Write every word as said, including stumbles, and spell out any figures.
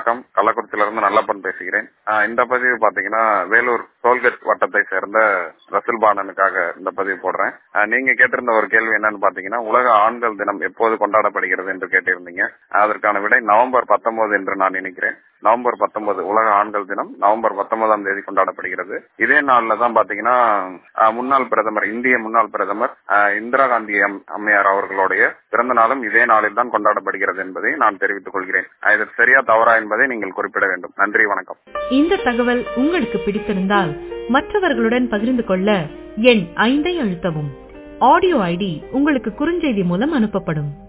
வணக்கம். கள்ளக்குறிச்சியில இருந்து நல்லப்பன் பேசுகிறேன். ஆஹ் இந்த பதிவு பாத்தீங்கன்னா வேலூர் டோல்கேட் வட்டத்தை சேர்ந்த ரசூல் பானனுக்காக இந்த பதிவு போடுறேன். ஆஹ் நீங்க கேட்டிருந்த ஒரு கேள்வி என்னன்னு பாத்தீங்கன்னா, உலக ஆண்கள் தினம் எப்போது கொண்டாடப்படுகிறது என்று கேட்டிருந்தீங்க. அதற்கான விடை நவம்பர் பத்தொன்பது என்று நான் நினைக்கிறேன். நவம்பர் பத்தொன்பது உலக ஆண்கள் தினம் நவம்பர் பத்தொன்பதாம் தேதி கொண்டாடப்படுகிறது. இதே நாள்ல தான் பாத்தீங்கன்னா ஆஹ் முன்னாள் பிரதமர் இந்திய முன்னாள் பிரதமர் ஆஹ் இந்திரா காந்தி அம்- அம்மையார் அவர்களுடைய பிறந்த நாளும் இதே நாளில் தான் கொண்டாடப்படுகிறது என்பதை நான் தெரிவித்துக் கொள்கிறேன். ஆஹ் இது சரியா தவறா என்பதை நீங்கள் குறிப்பிட வேண்டும். நன்றி, வணக்கம். இந்த தகவல் உங்களுக்கு பிடித்திருந்தால் மற்றவர்களுடன் பகிர்ந்து கொள்ள எண் ஐந்தை அழுத்தவும். ஆடியோ ஐடி உங்களுக்கு குறுஞ்செய்தி மூலம் அனுப்பப்படும்.